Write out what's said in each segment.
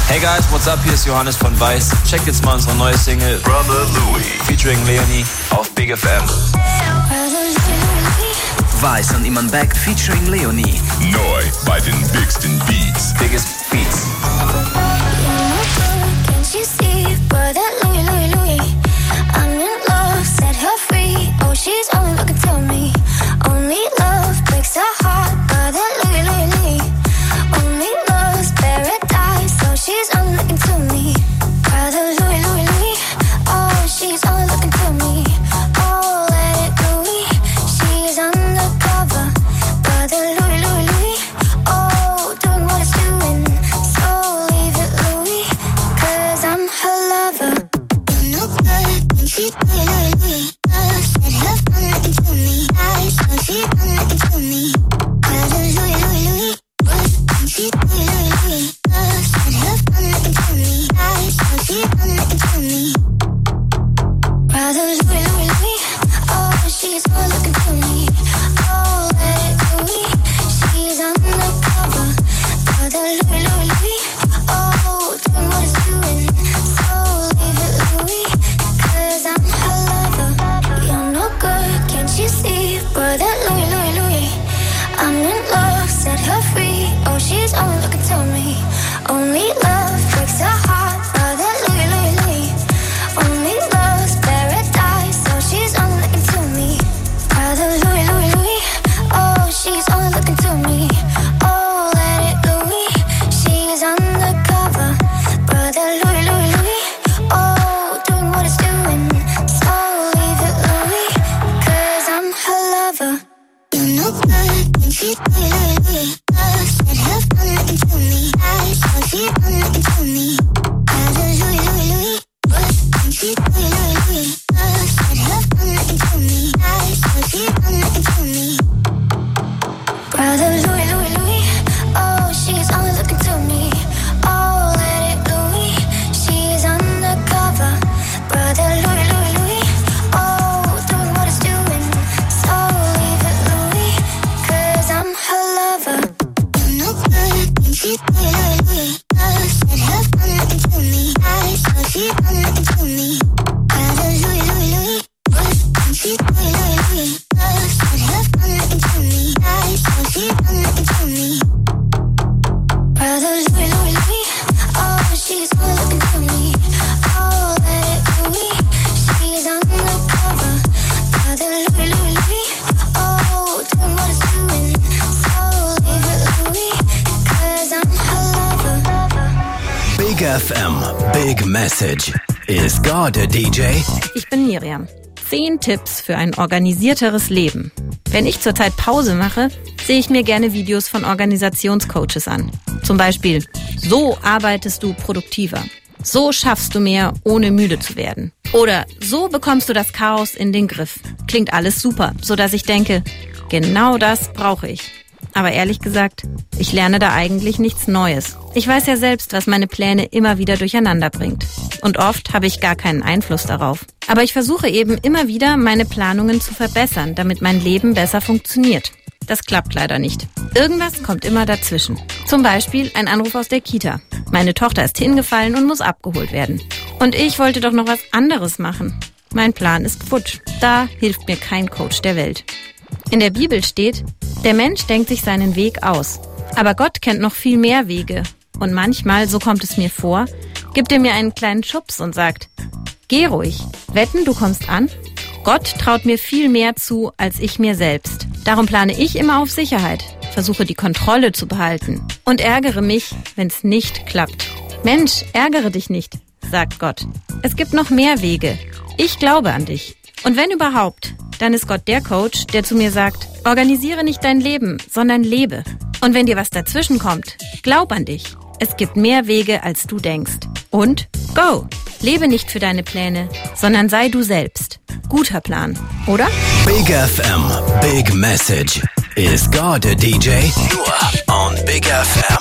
Hey guys, what's up? Hier ist Johannes von Weiß. Checkt jetzt mal unsere neue Single Brother Louie featuring Leonie auf Big FM. Weiß und Iman Beck featuring Leonie. Neu bei den Bigsten Beats. Biggest Beats. Can't you see, brother Louie, Louie? I'm in love, set her free. Oh, she's only looking to me. Only love breaks her heart, brother Louie, Louie. Only love's paradise, so she's only looking to me. Brother Louie, Louie. Oh, she's only looking to me. Oh, let it Louie. She's undercover, brother Louie, Louie. Oh, doing what it's doing. So leave it Louie, 'cause I'm her lover. You know good, and she's Louie, Louie. Said her phone looking to me. So she's only looking to me. Brother Louie, Louie. And she's Louie, Louie. Said her phone looking to me. So she's only looking to me. Brother Louie, Louie. Oh, she's only looking to me. Oh, let it Louie. She's undercover. Brother Louie, Louie. Oh, doing what it's doing. So leave it Louie, 'cause I'm her lover. You're no good, can't you see? Brother Louie, Louie. I'm in love, set her free. Oh, she's only looking to me. Only love breaks her heart. Brother Louie, Louie. Only love's paradise, so she's only looking to me. Brother Louie, Louie. Oh, she's only looking to me. Oh, let it Louie. She's undercover. Brother Louie, Louie. Oh, doing what it's doing. So leave it Louie, 'cause I'm her lover. You know good, and she's Louie, Louie. Said her phone looking to me. So she's only looking to me. Brother Louie, Louie. And she's Louie, Louie. Said her phone looking to me. So she's only looking to me. Brother Louie, Louie. Oh, she's only looking to me. Oh, let it Louie. She's undercover. Brother Louie, Louie. Oh, doing what it's doing. So leave it Louie, 'cause I'm her lover. You know good, and she's Louie, Louie. Said her phone looking to me. So she's only looking to me. Brother Louie, Louie. And she's Louie, Louie. Said her phone looking to me. So she's only looking to me. Brother Louie, Louie. Oh, she's only looking to me. Oh, let it Louie. She's undercover. Brother Louie, Louie. Oh, doing what it's doing. So leave it Louie, 'cause I'm her lover. Big FM, Big Message. Is God a DJ? Ich bin Miriam. 10 Tipps für ein organisierteres Leben. Wenn ich zurzeit Pause mache, sehe ich mir gerne Videos von Organisationscoaches an. Zum Beispiel, so arbeitest du produktiver. So schaffst du mehr, ohne müde zu werden. Oder so bekommst du das Chaos in den Griff. Klingt alles super, sodass ich denke, genau das brauche ich. Aber ehrlich gesagt, ich lerne da eigentlich nichts Neues. Ich weiß ja selbst, was meine Pläne immer wieder durcheinander bringt. Und oft habe ich gar keinen Einfluss darauf. Aber ich versuche eben immer wieder, meine Planungen zu verbessern, damit mein Leben besser funktioniert. Das klappt leider nicht. Irgendwas kommt immer dazwischen. Zum Beispiel ein Anruf aus der Kita. Meine Tochter ist hingefallen und muss abgeholt werden. Und ich wollte doch noch was anderes machen. Mein Plan ist futsch. Da hilft mir kein Coach der Welt. In der Bibel steht, der Mensch denkt sich seinen Weg aus. Aber Gott kennt noch viel mehr Wege. Und manchmal, so kommt es mir vor, gibt er mir einen kleinen Schubs und sagt, geh ruhig, wetten, du kommst an? Gott traut mir viel mehr zu, als ich mir selbst. Darum plane ich immer auf Sicherheit, versuche die Kontrolle zu behalten und ärgere mich, wenn es nicht klappt. Mensch, ärgere dich nicht, sagt Gott. Es gibt noch mehr Wege. Ich glaube an dich. Und wenn überhaupt, dann ist Gott der Coach, der zu mir sagt, organisiere nicht dein Leben, sondern lebe. Und wenn dir was dazwischen kommt, glaub an dich. Es gibt mehr Wege, als du denkst. Und go! Lebe nicht für deine Pläne, sondern sei du selbst. Guter Plan, oder? Big FM, Big Message. Is God a DJ? Nur on Big FM.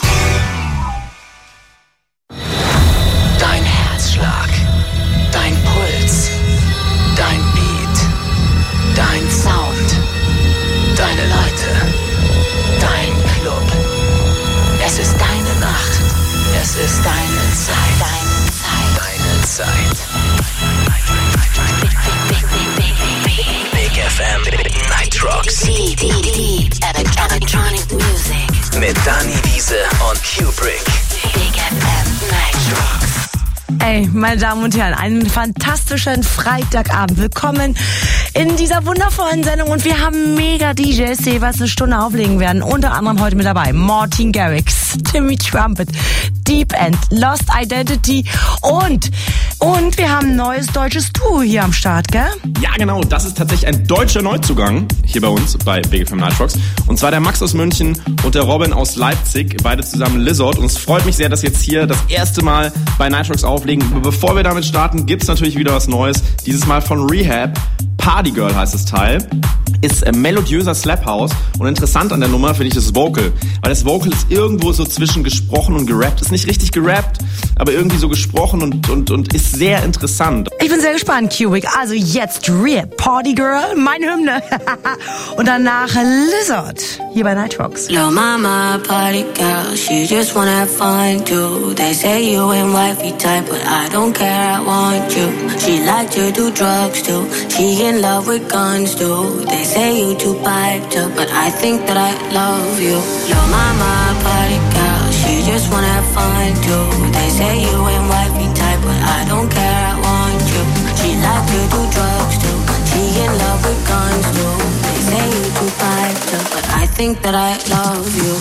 Dein Herzschlag, dein Puls, dein Beat, dein Sound, deine Leute, dein Club. Es ist deine Nacht, es ist deine Zeit. Dani Wiese und Kubrick. Big FM Nightrocks. Ey, meine Damen und Herren, einen fantastischen Freitagabend. Willkommen in dieser wundervollen Sendung und wir haben mega DJs, die jeweils eine Stunde auflegen werden. Unter anderem heute mit dabei Martin Garrix, Timmy Trumpet, Deep End, Lost Identity und wir haben ein neues deutsches Duo hier am Start, gell? Ja, genau, das ist tatsächlich ein deutscher Neuzugang hier bei uns bei Big FM Nightrocks. Und zwar der Max aus München und der Robin aus Leipzig, beide zusammen Lizard. Und es freut mich sehr, dass jetzt hier das erste Mal bei Nightrocks auflegen. Aber bevor wir damit starten, gibt's natürlich wieder was Neues. Dieses Mal von Rehab. Party Girl heißt das Teil. Ist melodiöser Slap House. Und interessant an der Nummer finde ich das Vocal. Weil das Vocal ist irgendwo so zwischen gesprochen und gerappt. Ist nicht richtig gerappt, aber irgendwie so gesprochen und ist sehr interessant. Ich bin sehr gespannt, Cubic. Also jetzt Rehab, Party Girl, meine Hymne. Und danach Lizard, hier bei Nightrocks. Lil' mama, party girl, she just wanna have fun too. They say you ain't wifey type, but I don't care, I want you. She like to do drugs too, she in love with guns too. They say you too piped up, but I think that I love you. Lil' mama, party girl, she just wanna have fun too. They say you ain't wifey type, but I don't care, I want you. She like to do drugs too, she in love with guns too. They say you too piped up, but I think that I love you.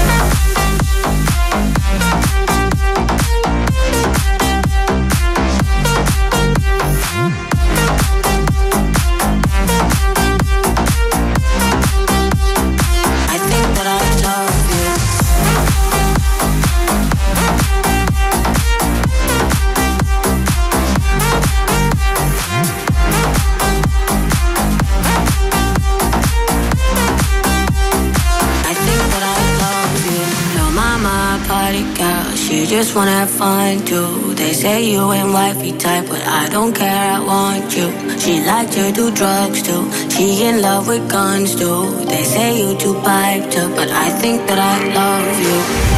Just wanna have fun too. They say you ain't wifey type, but I don't care, I want you. She like to do drugs too, she in love with guns too. They say you too piped up, but I think that I love you.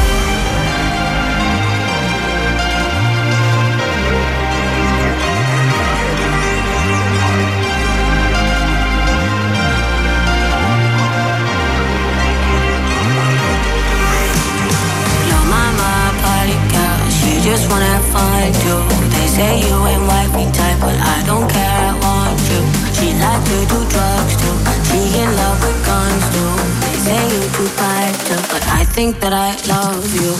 Just wanna have fun too. They say you ain't wifey type, but I don't care, I want you. She like to do drugs too, she in love with guns too. They say you too piped up, but I think that I love you.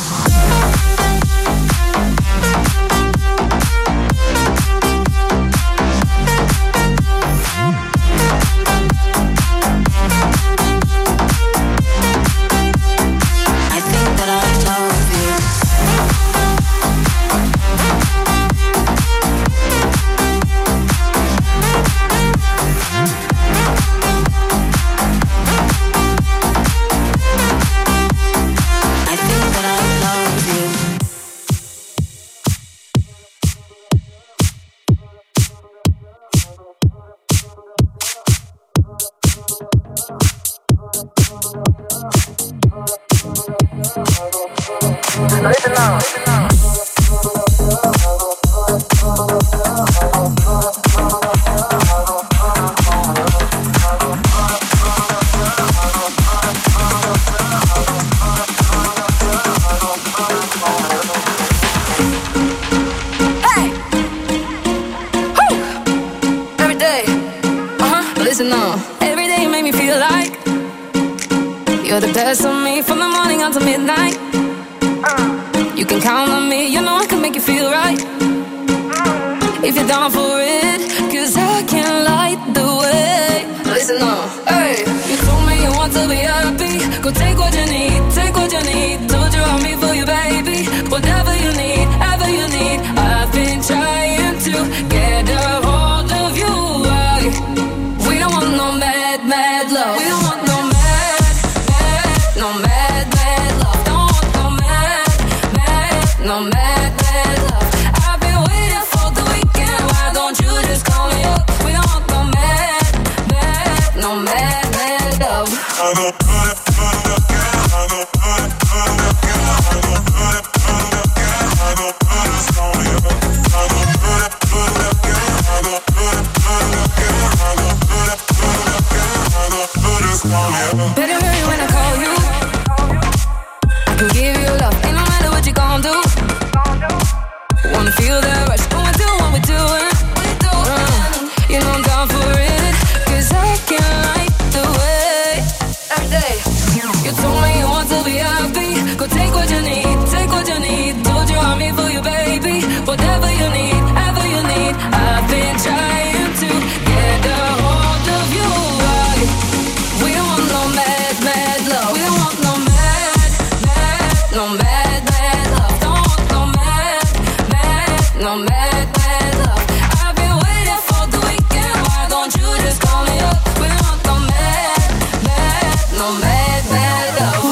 Better hurry when I call you. to give you love. Ain't no matter what you gon' do. Wanna feel that rush, wanna do what we're doing. You know I'm down for it, 'cause I can't like the way every day you told me you want to be happy. Go take what you need, take what you need. Told you I'm here for you, baby. Whatever you need, ever you need. I've been trying to get a hold of you. We don't want no mad, mad love. We don't want no mad, mad, no mad, mad love. Don't want no mad, mad, no mad, mad love. I've been waiting for the weekend. Why don't you just call me up? We don't want no mad, mad, no mad, mad love.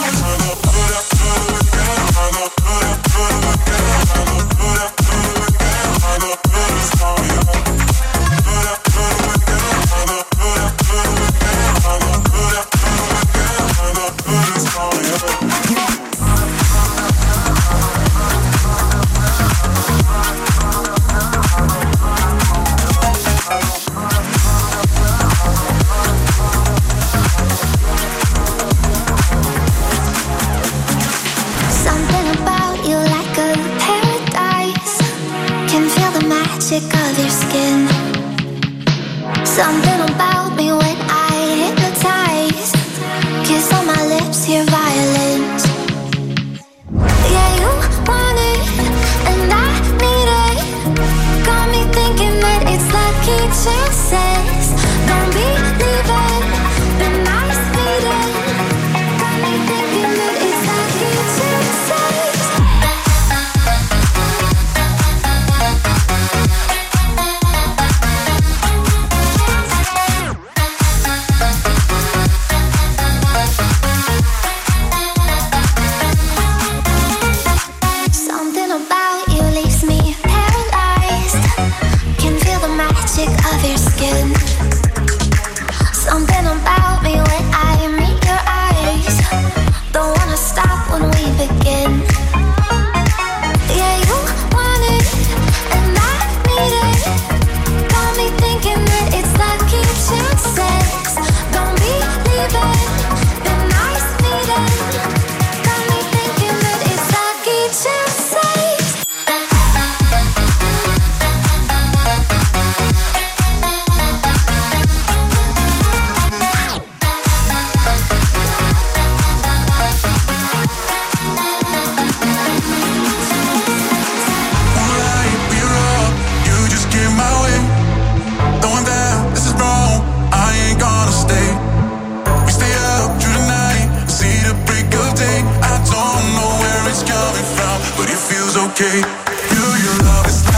Something about you like a paradise. Can feel the magic of your skin. Something about me when I hypnotize. Kiss on my lips, hear violence. Yeah, you want it, and I need it. Got me thinking that it's lucky chances. Don't believe it, been nice meeting. Got me thinking that it's lucky chances. Something about you leaves me paralyzed. Can feel the magic of your skin. Something about me when I meet your eyes. Don't wanna stop when we begin. Yeah, you want it, and I need it. Got me thinking that it's lucky chances. Don't believe it, been nice meeting. Got me thinking that it's lucky chances. You just get in my way. Throwing down, this is wrong. I ain't gonna stay. We stay up through the night, see the break of day. I don't know where it's coming from, but it feels okay. Feel your love is